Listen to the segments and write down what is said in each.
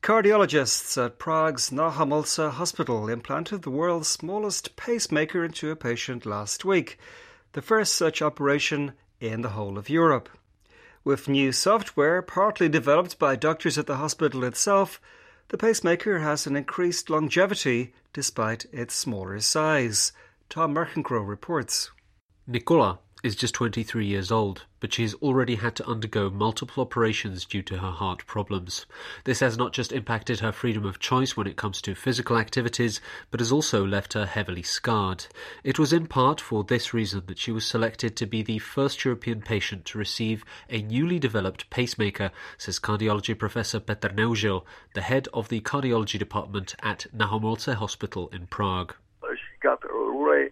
Cardiologists at Prague's Náchomolce Hospital implanted the world's smallest pacemaker into a patient last week, the first such operation in the whole of Europe. With new software, partly developed by doctors at the hospital itself, the pacemaker has an increased longevity despite its smaller size. Tom Merkencrow reports. Nicola is just 23 years old, but she has already had to undergo multiple operations due to her heart problems. This has not just impacted her freedom of choice when it comes to physical activities, but has also left her heavily scarred. It was in part for this reason that she was selected to be the first European patient to receive a newly developed pacemaker, says cardiology professor Petr Neužil, the head of the cardiology department at Náchomolce Hospital in Prague. She got really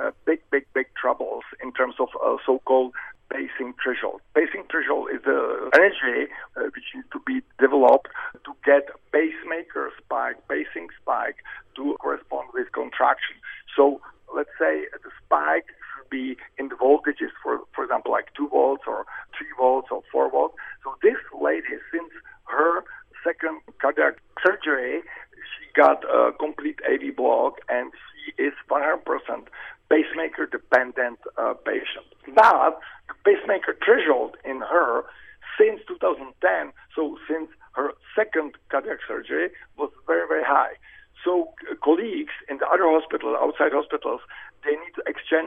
big troubles in terms of so-called pacing threshold. Pacing threshold is the energy which needs to be developed to get pacemaker spike, pacing spike to correspond with contraction. So let's say the spike should be in the voltages, for example, like 2 volts or 3 volts or 4 volts. So this lady, since her second cardiac surgery, she got a complete AV block and she is 100% pacemaker-dependent patient. But the pacemaker threshold in her since 2010, so since her second cardiac surgery, was very high. So colleagues in the other hospitals, outside hospitals, they need to exchange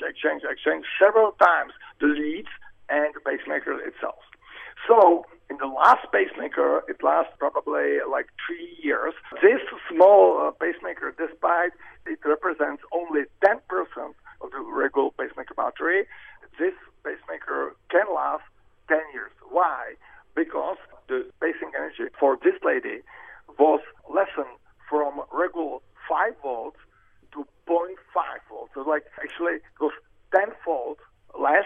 several times the leads and the pacemaker itself. So in the last pacemaker, it lasts probably like 3 years. This small pacemaker, despite it represents only 10% of the regular pacemaker battery, this pacemaker can last 10 years. Why? Because the pacing energy for this lady was lessened from regular 5 volts to 0.5 volts. So actually it was tenfold less.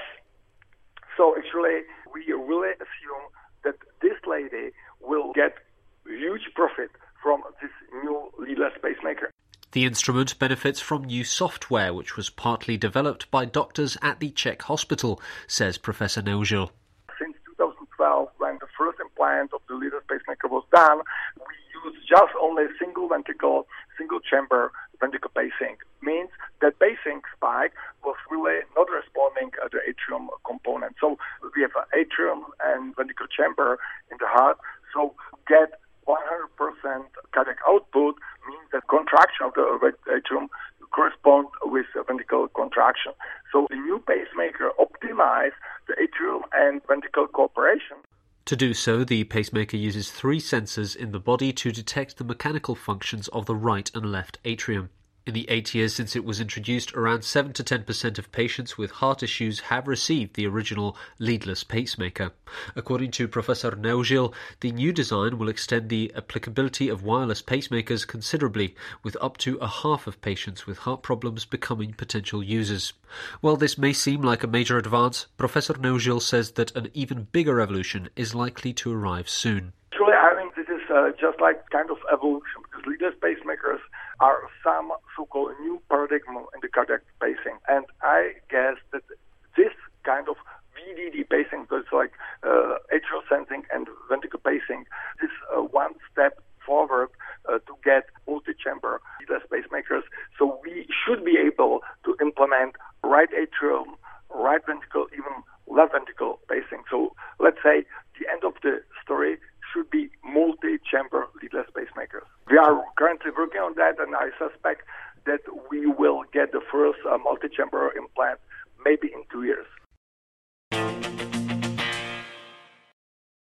So actually we really assume that this lady will get huge profit from this new leadless pacemaker. The instrument benefits from new software, which was partly developed by doctors at the Czech hospital, says Professor Neužil. Since 2012, when the first implant of the leadless pacemaker was done, we used just only single ventricle, single chamber ventricle pacing. Means that pacing spike was really not responding to the atrium component. So we have an atrium and ventricle chamber in the heart. So get 100% cardiac output means that contraction of the atrium corresponds with ventricle contraction. So the new pacemaker optimizes the atrium and ventricle cooperation. To do so, the pacemaker uses 3 sensors in the body to detect the mechanical functions of the right and left atrium. In the 8 years since it was introduced, around 7 to 10% of patients with heart issues have received the original leadless pacemaker. According to Professor Neužil, the new design will extend the applicability of wireless pacemakers considerably, with up to a half of patients with heart problems becoming potential users. While this may seem like a major advance, Professor Neužil says that an even bigger revolution is likely to arrive soon. Actually, I think this is just like kind of evolution, because leadless pacemakers are some so-called new paradigm in the cardiac pacing. And I guess that this kind of VDD pacing, so it's like atrial sensing and ventricle pacing, is one step forward to get multi-chamber leadless pacemakers. So we should be able to implement right atrium, right ventricle, even left ventricle pacing. So let's say the end of the story should be multi-chamber leadless pacemakers. We are currently working on that, and I suspect that we will get the first multi-chamber implant maybe in 2 years.